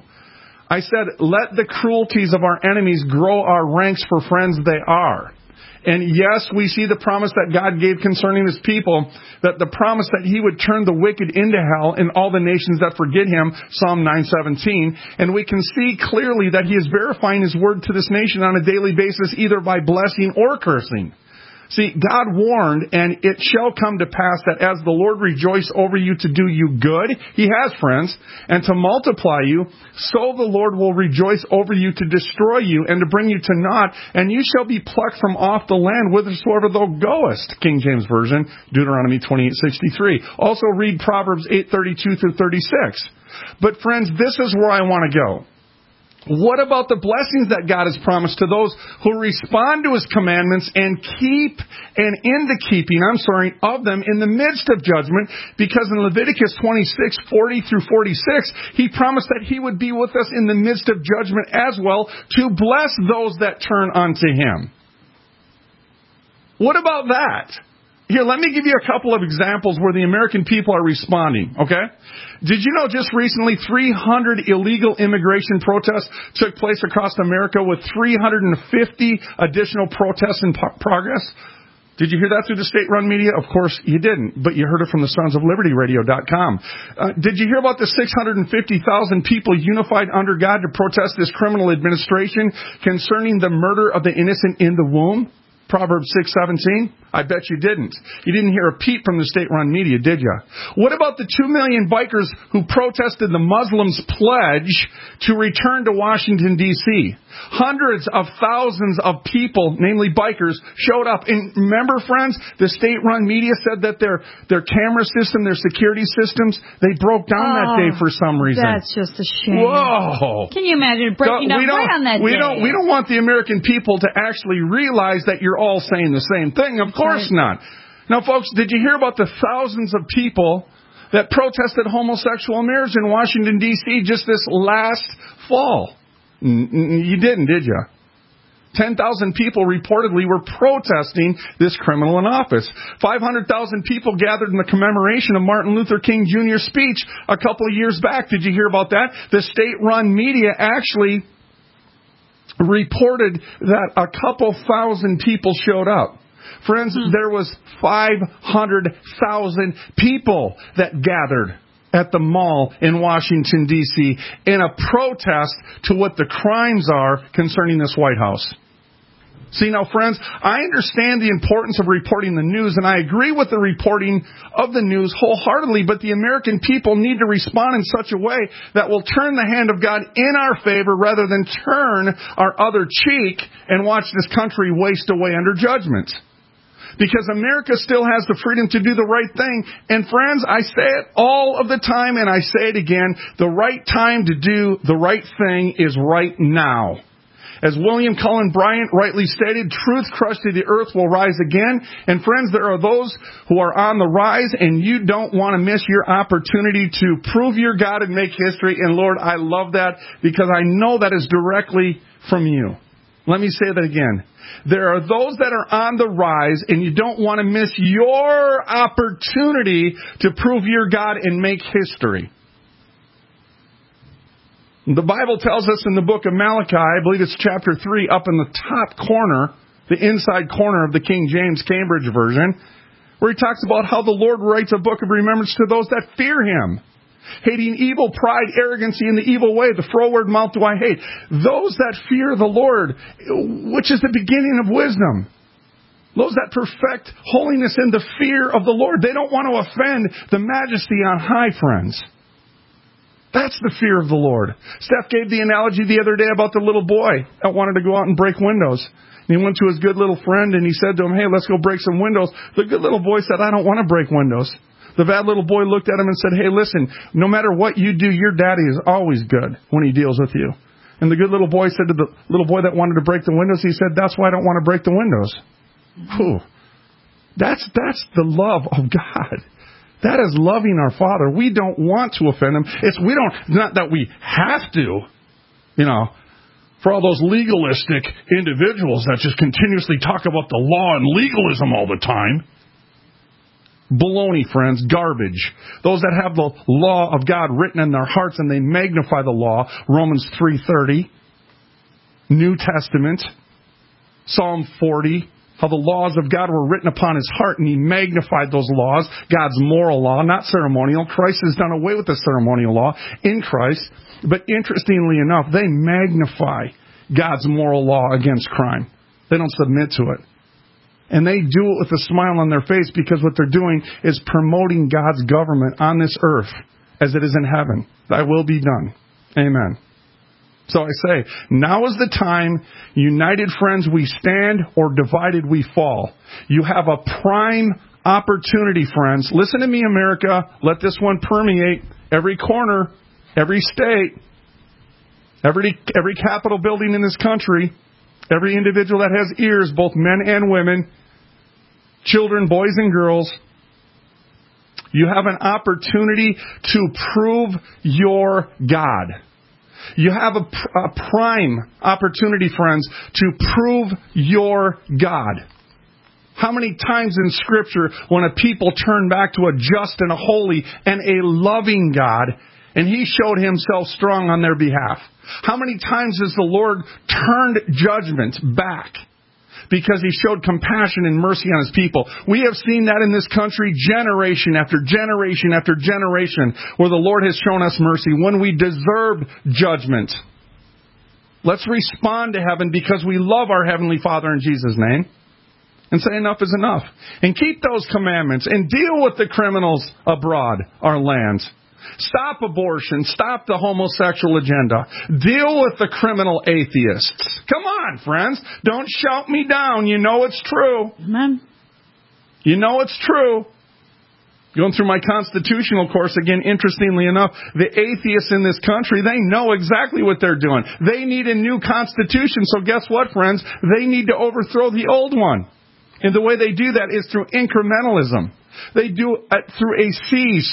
I said, let the cruelties of our enemies grow our ranks, for friends they are. And yes, we see the promise that God gave concerning His people, that the promise that He would turn the wicked into hell and all the nations that forget Him, Psalm 9:17. And we can see clearly that He is verifying His word to this nation on a daily basis, either by blessing or cursing. See, God warned, and it shall come to pass that as the Lord rejoice over you to do you good, He has, friends, and to multiply you, so the Lord will rejoice over you to destroy you and to bring you to naught, and you shall be plucked from off the land whithersoever thou goest. King James Version, Deuteronomy 28:63. Also read Proverbs 8:32 through 36. But friends, this is where I want to go. What about the blessings that God has promised to those who respond to His commandments and keep and in the keeping, of them in the midst of judgment? Because in Leviticus 26:40 through 46, He promised that He would be with us in the midst of judgment as well to bless those that turn unto Him. What about that? Here, let me give you a couple of examples where the American people are responding, okay? Did you know just recently 300 illegal immigration protests took place across America with 350 additional protests in progress? Did you hear that through the state-run media? Of course you didn't, but you heard it from the sonsoflibertyradio.com. Did you hear about the 650,000 people unified under God to protest this criminal administration concerning the murder of the innocent in the womb? Proverbs 6:17? I bet you didn't. You didn't hear a peep from the state-run media, did you? What about the 2 million bikers who protested the Muslims' pledge to return to Washington, D.C.? Hundreds of thousands of people, namely bikers, showed up. And remember, friends, the state-run media said that their camera system, their security systems, they broke down that day for some reason. That's just a shame. Whoa! Can you imagine breaking down right on that day? We don't want the American people to actually realize that you're all saying the same thing. Of course not. Now, folks, did you hear about the thousands of people that protested homosexual marriage in Washington, D.C. just this last fall? You didn't, did you? 10,000 people reportedly were protesting this criminal in office. 500,000 people gathered in the commemoration of Martin Luther King Jr.'s speech a couple of years back. Did you hear about that? The state-run media actually reported that a couple thousand people showed up. Friends, there was 500,000 people that gathered at the mall in Washington, D.C. in a protest to what the crimes are concerning this White House. See, now, friends, I understand the importance of reporting the news, and I agree with the reporting of the news wholeheartedly, but the American people need to respond in such a way that will turn the hand of God in our favor rather than turn our other cheek and watch this country waste away under judgment. Because America still has the freedom to do the right thing. And friends, I say it all of the time, and I say it again, the right time to do the right thing is right now. As William Cullen Bryant rightly stated, truth crushed to the earth will rise again. And friends, there are those who are on the rise, and you don't want to miss your opportunity to prove your God and make history. And Lord, I love that because I know that is directly from you. Let me say that again. There are those that are on the rise, and you don't want to miss your opportunity to prove your God and make history. The Bible tells us in the book of Malachi, I believe it's chapter 3, up in the top corner, the inside corner of the King James Cambridge version, where he talks about how the Lord writes a book of remembrance to those that fear Him. Hating evil, pride, arrogancy, and the evil way, the froward mouth do I hate. Those that fear the Lord, which is the beginning of wisdom. Those that perfect holiness in the fear of the Lord. They don't want to offend the majesty on high, friends. That's the fear of the Lord. Steph gave the analogy the other day about the little boy that wanted to go out and break windows. And he went to his good little friend and he said to him, hey, let's go break some windows. The good little boy said, I don't want to break windows. The bad little boy looked at him and said, hey, listen, no matter what you do, your daddy is always good when he deals with you. And the good little boy said to the little boy that wanted to break the windows, he said, that's why I don't want to break the windows. Whew. That's the love of God. That is loving our Father. We don't want to offend Him. It's not that we have to, for all those legalistic individuals that just continuously talk about the law and legalism all the time. Baloney, friends, garbage. Those that have the law of God written in their hearts and they magnify the law, Romans 3:30, New Testament, Psalm 40, how the laws of God were written upon His heart and He magnified those laws, God's moral law, not ceremonial. Christ has done away with the ceremonial law in Christ. But interestingly enough, they magnify God's moral law against crime. They don't submit to it. And they do it with a smile on their face because what they're doing is promoting God's government on this earth as it is in heaven. Thy will be done. Amen. So I say, now is the time, united friends we stand, or divided we fall. You have a prime opportunity, friends. Listen to me, America. Let this one permeate every corner, every state, every Capitol building in this country, every individual that has ears, both men and women, children, boys and girls. You have an opportunity to prove your God. You have a prime opportunity, friends, to prove your God. How many times in Scripture when a people turn back to a just and a holy and a loving God, and He showed Himself strong on their behalf? How many times has the Lord turned judgment back because He showed compassion and mercy on His people? We have seen that in this country generation after generation after generation where the Lord has shown us mercy when we deserved judgment. Let's respond to heaven because we love our Heavenly Father in Jesus' name and say enough is enough. And keep those commandments and deal with the criminals abroad, our lands. Stop abortion. Stop the homosexual agenda. Deal with the criminal atheists. Come on, friends. Don't shout me down. You know it's true. Amen. You know it's true. Going through my constitutional course again, interestingly enough, the atheists in this country, they know exactly what they're doing. They need a new constitution. So guess what, friends? They need to overthrow the old one. And the way they do that is through incrementalism. They do it through a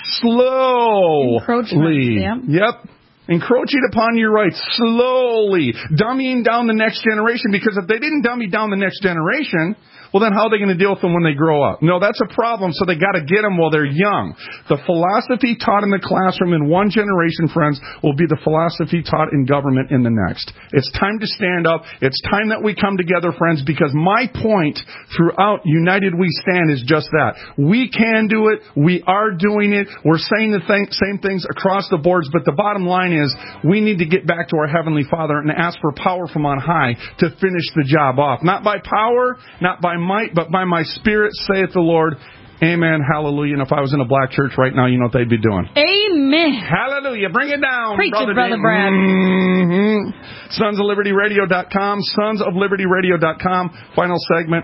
slowly. Encroachment. Yep. Encroaching upon your rights slowly. Dumbing down the next generation. Because if they didn't dummy down the next generation, well, then how are they going to deal with them when they grow up? No, that's a problem, so they got to get them while they're young. The philosophy taught in the classroom in one generation, friends, will be the philosophy taught in government in the next. It's time to stand up. It's time that we come together, friends, because my point throughout United We Stand is just that. We can do it. We are doing it. We're saying the same things across the boards, but the bottom line is we need to get back to our Heavenly Father and ask for power from on high to finish the job off. Not by power, not by might, but by my Spirit, saith the Lord. Amen. Hallelujah. And if I was in a black church right now, you know what they'd be doing. Amen. Hallelujah. Bring it down. Preach it, Brother Brad. Mm-hmm. SonsOfLibertyRadio.com. SonsOfLibertyRadio.com. Final segment,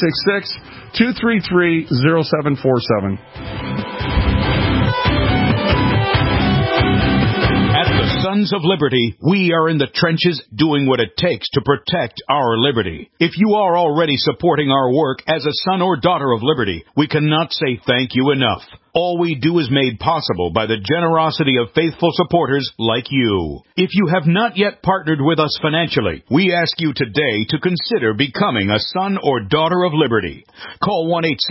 1-866-233-0747. Sons of Liberty, we are in the trenches doing what it takes to protect our liberty. If you are already supporting our work as a son or daughter of liberty, we cannot say thank you enough. All we do is made possible by the generosity of faithful supporters like you. If you have not yet partnered with us financially, we ask you today to consider becoming a son or daughter of liberty. Call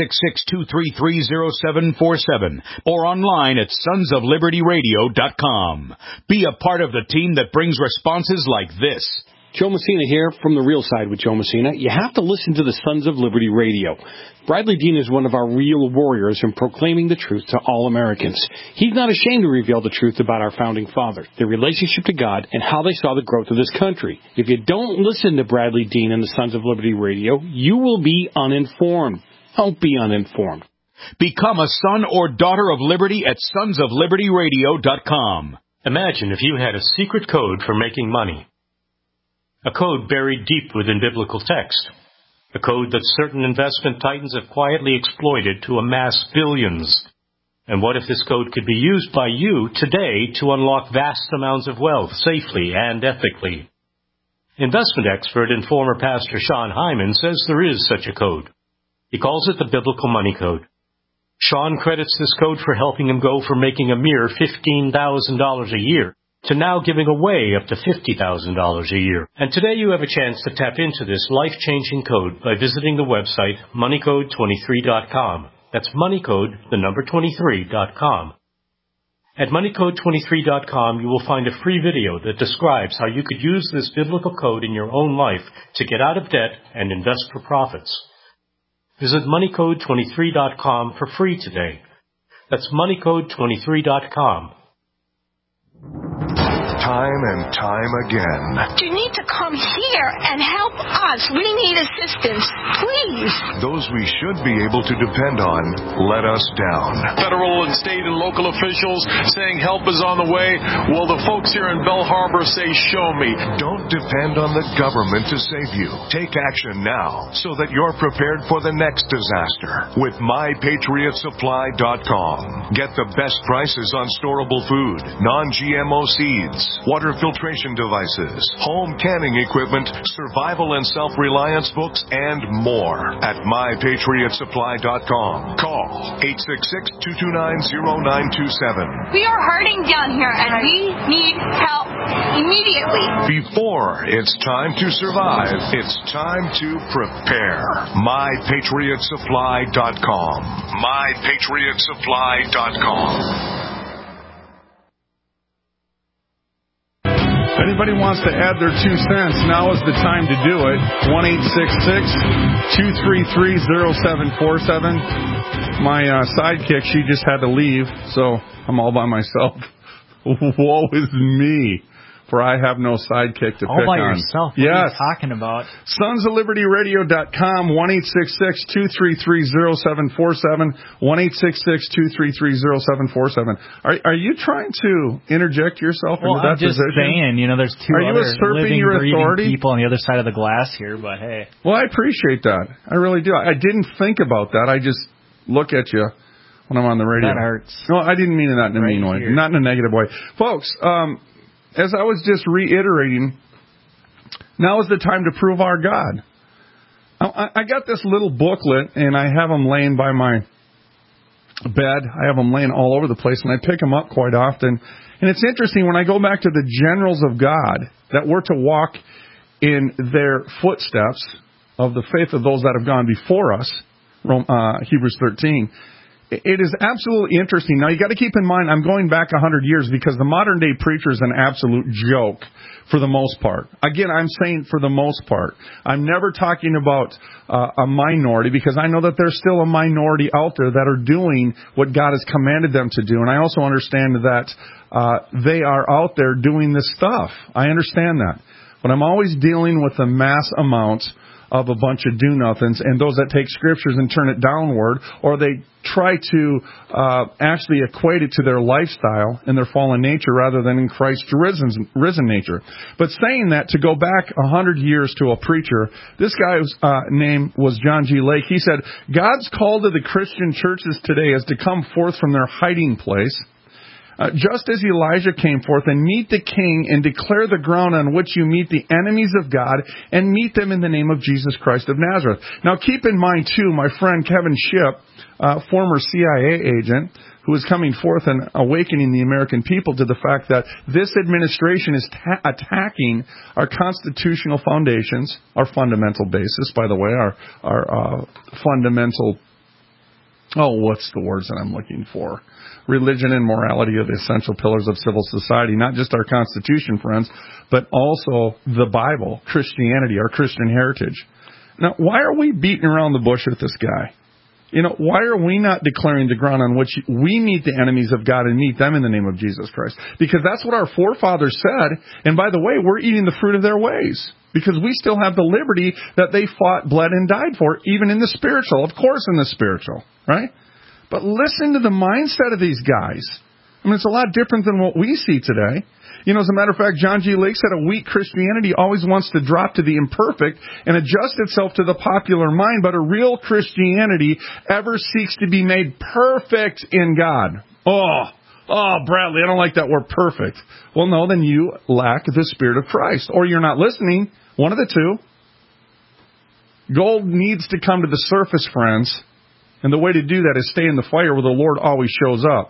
1-866-233-0747 or online at sonsoflibertyradio.com. Be a part of the team that brings responses like this. Joe Messina here from The Real Side with Joe Messina. You have to listen to the Sons of Liberty Radio. Bradley Dean is one of our real warriors in proclaiming the truth to all Americans. He's not ashamed to reveal the truth about our founding fathers, their relationship to God, and how they saw the growth of this country. If you don't listen to Bradley Dean and the Sons of Liberty Radio, you will be uninformed. Don't be uninformed. Become a son or daughter of liberty at sonsoflibertyradio.com. Imagine if you had a secret code for making money. A code buried deep within biblical text. A code that certain investment titans have quietly exploited to amass billions. And what if this code could be used by you today to unlock vast amounts of wealth safely and ethically? Investment expert and former pastor Sean Hyman says there is such a code. He calls it the Biblical Money Code. Sean credits this code for helping him go from making a mere $15,000 a year to now giving away up to $50,000 a year. And today you have a chance to tap into this life-changing code by visiting the website moneycode23.com. That's moneycode, the number 23.com. At moneycode23.com, you will find a free video that describes how you could use this biblical code in your own life to get out of debt and invest for profits. Visit moneycode23.com for free today. That's moneycode23.com. Time and time again. You need to come here and help us. We need assistance, please. Those we should be able to depend on let us down. Federal and state and local officials saying help is on the way. Well, the folks here in Bell Harbor say, show me. Don't depend on the government to save you. Take action now so that you're prepared for the next disaster with MyPatriotSupply.com. Get the best prices on storable food, non-GMO seeds, water filtration devices, home canning equipment, survival and self-reliance books, and more at MyPatriotSupply.com. Call 866-229-0927. We are hurting down here, and we need help immediately. Before it's time to survive, it's time to prepare. MyPatriotSupply.com. MyPatriotSupply.com. If anybody wants to add their 2 cents, now is the time to do it. 1-866-233-0747. My sidekick, she just had to leave, so I'm all by myself. Woe is me, for I have no sidekick to pick on. All by yourself? What are you talking about? SonsOfLibertyRadio.com, 1-866-233-0747, 1-866-233-0747. Are you trying to interject yourself into that position? Well, I'm just saying, there's two other living, breathing people on the other side of the glass here, but hey. Well, I appreciate that. I really do. I didn't think about that. I just look at you when I'm on the radio. That hurts. No, I didn't mean that in a mean way. Not in a negative way. Folks, as I was just reiterating, now is the time to prove our God. I got this little booklet, and I have them laying by my bed. I have them laying all over the place, and I pick them up quite often. And it's interesting, when I go back to the generals of God, that we're to walk in their footsteps of the faith of those that have gone before us, Hebrews 13, it is absolutely interesting. Now, you got to keep in mind, I'm going back 100 years because the modern day preacher is an absolute joke for the most part. Again, I'm saying for the most part. I'm never talking about a minority, because I know that there's still a minority out there that are doing what God has commanded them to do. And I also understand that they are out there doing this stuff. I understand that. But I'm always dealing with the mass amount of a bunch of do-nothings and those that take scriptures and turn it downward, or they try to actually equate it to their lifestyle and their fallen nature rather than in Christ's risen nature. But saying that, to go back 100 years to a preacher, this guy's name was John G. Lake. He said, God's call to the Christian churches today is to come forth from their hiding place, just as Elijah came forth, and meet the king and declare the ground on which you meet the enemies of God and meet them in the name of Jesus Christ of Nazareth. Now keep in mind too, my friend Kevin Shipp, former CIA agent, who is coming forth and awakening the American people to the fact that this administration is attacking our constitutional foundations, our fundamental basis, by the way, our fundamental, what's the words that I'm looking for? Religion and morality are the essential pillars of civil society, not just our Constitution, friends, but also the Bible, Christianity, our Christian heritage. Now, why are we beating around the bush with this guy? Why are we not declaring the ground on which we meet the enemies of God and meet them in the name of Jesus Christ? Because that's what our forefathers said, and by the way, we're eating the fruit of their ways. Because we still have the liberty that they fought, bled, and died for, even in the spiritual. Of course in the spiritual, right? But listen to the mindset of these guys. I mean, it's a lot different than what we see today. As a matter of fact, John G. Lake said a weak Christianity always wants to drop to the imperfect and adjust itself to the popular mind, but a real Christianity ever seeks to be made perfect in God. Oh, Bradley, I don't like that word perfect. Well, no, then you lack the Spirit of Christ, or you're not listening. One of the two. Gold needs to come to the surface, friends. And the way to do that is stay in the fire where the Lord always shows up.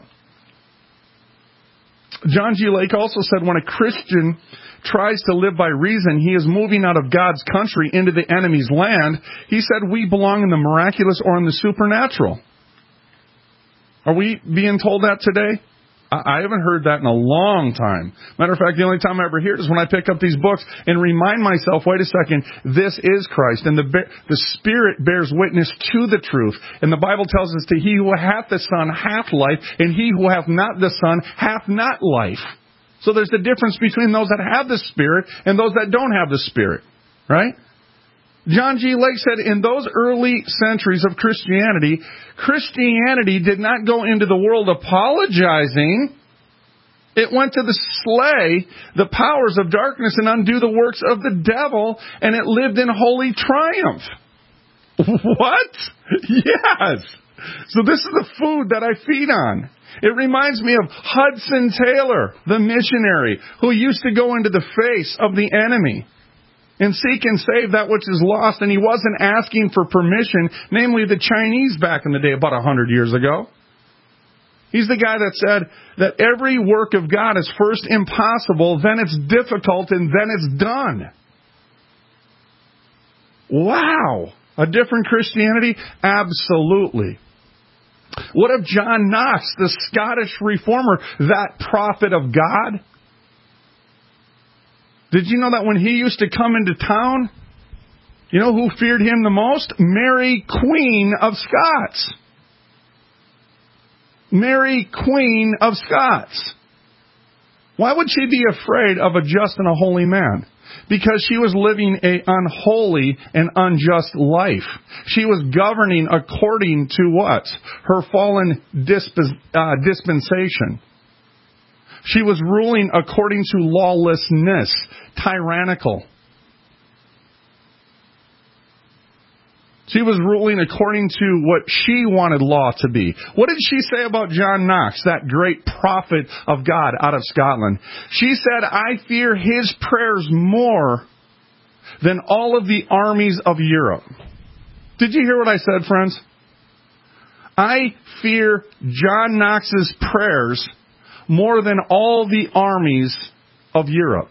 John G. Lake also said when a Christian tries to live by reason, he is moving out of God's country into the enemy's land. He said we belong in the miraculous or in the supernatural. Are we being told that today? I haven't heard that in a long time. Matter of fact, the only time I ever hear it is when I pick up these books and remind myself, wait a second, this is Christ. And the Spirit bears witness to the truth. And the Bible tells us that he who hath the Son hath life, and he who hath not the Son hath not life. So there's a difference between those that have the Spirit and those that don't have the Spirit. Right? John G. Lake said in those early centuries of Christianity, Christianity did not go into the world apologizing. It went to slay the powers of darkness and undo the works of the devil, and it lived in holy triumph. What? Yes. So this is the food that I feed on. It reminds me of Hudson Taylor, the missionary, who used to go into the face of the enemy and seek and save that which is lost, and he wasn't asking for permission, namely the Chinese back in the day, about 100 years ago. He's the guy that said that every work of God is first impossible, then it's difficult, and then it's done. Wow! A different Christianity? Absolutely. What of John Knox, the Scottish reformer, that prophet of God? Did you know that when he used to come into town, you know who feared him the most? Mary, Queen of Scots. Mary, Queen of Scots. Why would she be afraid of a just and a holy man? Because she was living an unholy and unjust life. She was governing according to what? Her fallen dispensation. She was ruling according to lawlessness, tyrannical. She was ruling according to what she wanted law to be. What did she say about John Knox, that great prophet of God out of Scotland? She said, I fear his prayers more than all of the armies of Europe. Did you hear what I said, friends? I fear John Knox's prayers more than all the armies of Europe.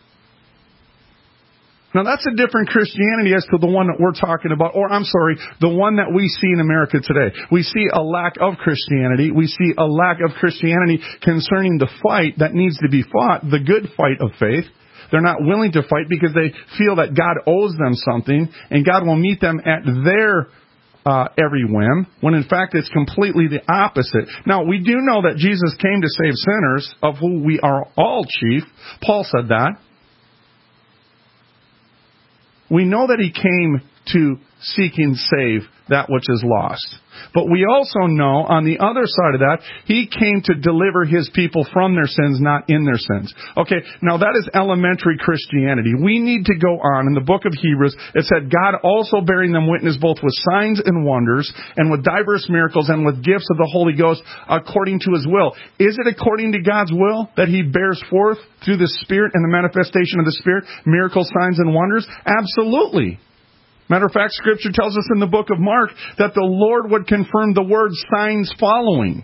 Now that's a different Christianity as to the one that we're talking about, the one that we see in America today. We see a lack of Christianity. We see a lack of Christianity concerning the fight that needs to be fought, the good fight of faith. They're not willing to fight because they feel that God owes them something and God will meet them at their every whim, when in fact it's completely the opposite. Now, we do know that Jesus came to save sinners, of whom we are all chief. Paul said that. We know that he came to seek and save that which is lost. But we also know, on the other side of that, He came to deliver His people from their sins, not in their sins. Okay, now that is elementary Christianity. We need to go on. In the book of Hebrews, it said, God also bearing them witness both with signs and wonders, and with diverse miracles, and with gifts of the Holy Ghost, according to His will. Is it according to God's will that He bears forth through the Spirit and the manifestation of the Spirit, miracles, signs, and wonders? Absolutely. Matter of fact, Scripture tells us in the book of Mark that the Lord would confirm the word signs following.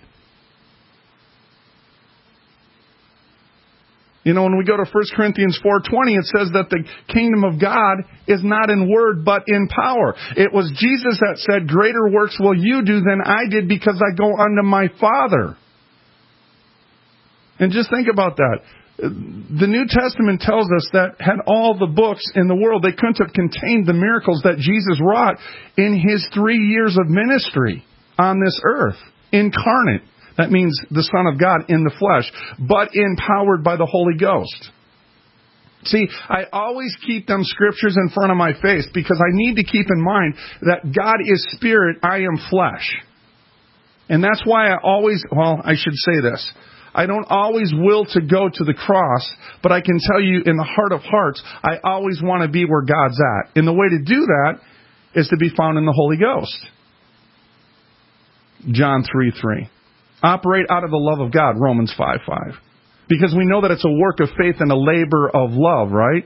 You know, when we go to 1 Corinthians 4:20, it says that the kingdom of God is not in word, but in power. It was Jesus that said, greater works will you do than I did, because I go unto my Father. And just think about that. The New Testament tells us that had all the books in the world, they couldn't have contained the miracles that Jesus wrought in His 3 years of ministry on this earth. Incarnate. That means the Son of God in the flesh, but empowered by the Holy Ghost. See, I always keep them scriptures in front of my face because I need to keep in mind that God is spirit, I am flesh. And that's why I should say this. I don't always will to go to the cross, but I can tell you in the heart of hearts, I always want to be where God's at. And the way to do that is to be found in the Holy Ghost. John 3:3. Operate out of the love of God, Romans 5:5. Because we know that it's a work of faith and a labor of love, right?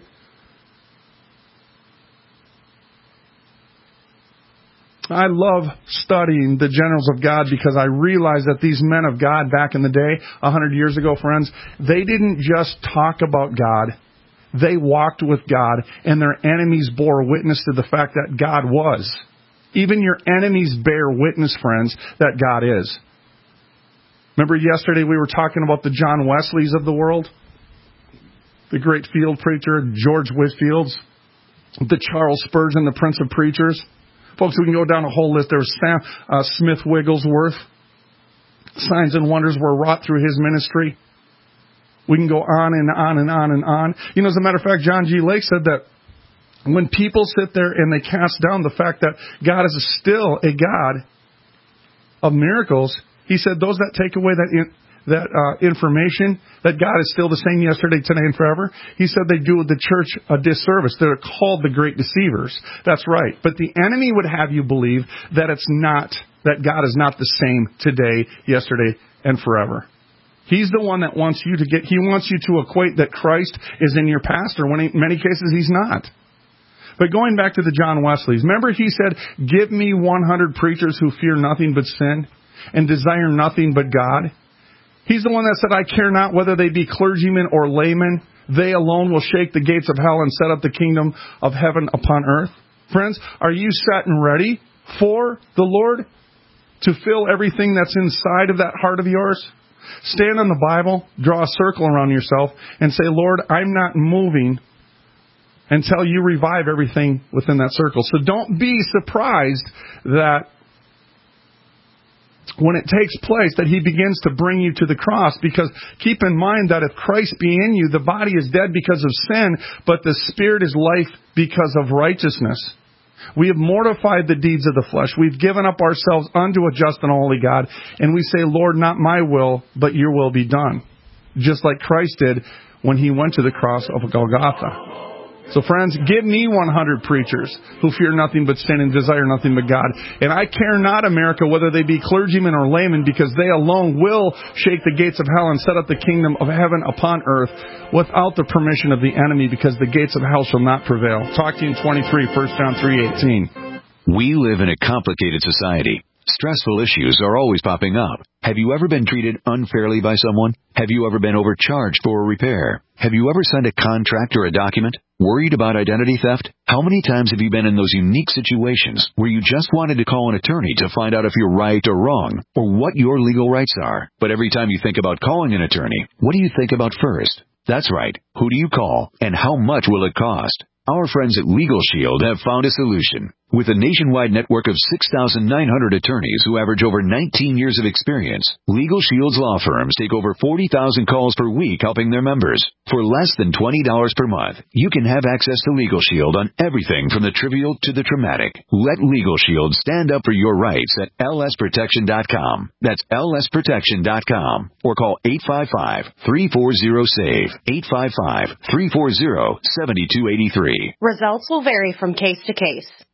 I love studying the generals of God because I realize that these men of God back in the day, 100 years ago, friends, they didn't just talk about God. They walked with God, and their enemies bore witness to the fact that God was. Even your enemies bear witness, friends, that God is. Remember yesterday we were talking about the John Wesleys of the world? The great field preacher, George Whitfields, the Charles Spurgeon, the Prince of Preachers. Folks, we can go down a whole list. There was Sam Smith Wigglesworth. Signs and wonders were wrought through his ministry. We can go on and on and on and on. You know, as a matter of fact, John G. Lake said that when people sit there and they cast down the fact that God is still a God of miracles, he said those that take away that information, that God is still the same yesterday, today, and forever, he said they do the church a disservice. They're called the great deceivers. That's right. But the enemy would have you believe that it's not, that God is not the same today, yesterday, and forever. He's the one that wants you to he wants you to equate that Christ is in your pastor, when in many cases He's not. But going back to the John Wesleys, remember he said, give me 100 preachers who fear nothing but sin and desire nothing but God. He's the one that said, I care not whether they be clergymen or laymen. They alone will shake the gates of hell and set up the kingdom of heaven upon earth. Friends, are you set and ready for the Lord to fill everything that's inside of that heart of yours? Stand on the Bible, draw a circle around yourself, and say, Lord, I'm not moving until you revive everything within that circle. So don't be surprised that when it takes place, that He begins to bring you to the cross. Because keep in mind that if Christ be in you, the body is dead because of sin, but the Spirit is life because of righteousness. We have mortified the deeds of the flesh. We've given up ourselves unto a just and holy God. And we say, Lord, not my will, but your will be done. Just like Christ did when He went to the cross of Golgotha. So friends, give me 100 preachers who fear nothing but sin and desire nothing but God. And I care not, America, whether they be clergymen or laymen, because they alone will shake the gates of hell and set up the kingdom of heaven upon earth without the permission of the enemy, because the gates of hell shall not prevail. Talk to you in 23, 1 John 3:18. We live in a complicated society. Stressful issues are always popping up. Have you ever been treated unfairly by someone? Have you ever been overcharged for a repair? Have you ever signed a contract or a document? Worried about identity theft? How many times have you been in those unique situations where you just wanted to call an attorney to find out if you're right or wrong, or what your legal rights are? But every time you think about calling an attorney, what do you think about first? That's right. Who do you call, and how much will it cost? Our friends at Legal Shield have found a solution. With a nationwide network of 6,900 attorneys who average over 19 years of experience, Legal Shield's law firms take over 40,000 calls per week helping their members. For less than $20 per month, you can have access to Legal Shield on everything from the trivial to the traumatic. Let Legal Shield stand up for your rights at lsprotection.com. That's lsprotection.com. Or call 855-340-SAVE. 855-340-7283. Results will vary from case to case.